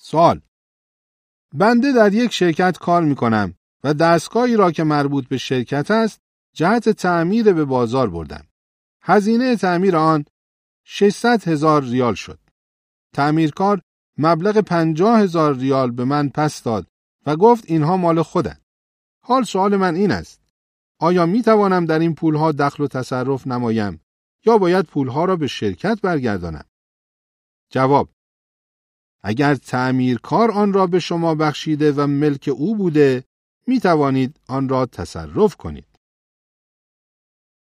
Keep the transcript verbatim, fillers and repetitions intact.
سوال: بنده در یک شرکت کار می کنم و دستگاهی را که مربوط به شرکت است جهت تعمیر به بازار بردم. هزینه تعمیر آن ششصد هزار ریال شد. تعمیرکار مبلغ پنجاه هزار ریال به من پس داد و گفت اینها مال خودند. حال سوال من این است: آیا می توانم در این پولها دخل و تصرف نمایم یا باید پولها را به شرکت برگردانم؟ جواب: اگر تعمیرکار آن را به شما بخشیده و ملک او بوده، می توانید آن را تصرف کنید.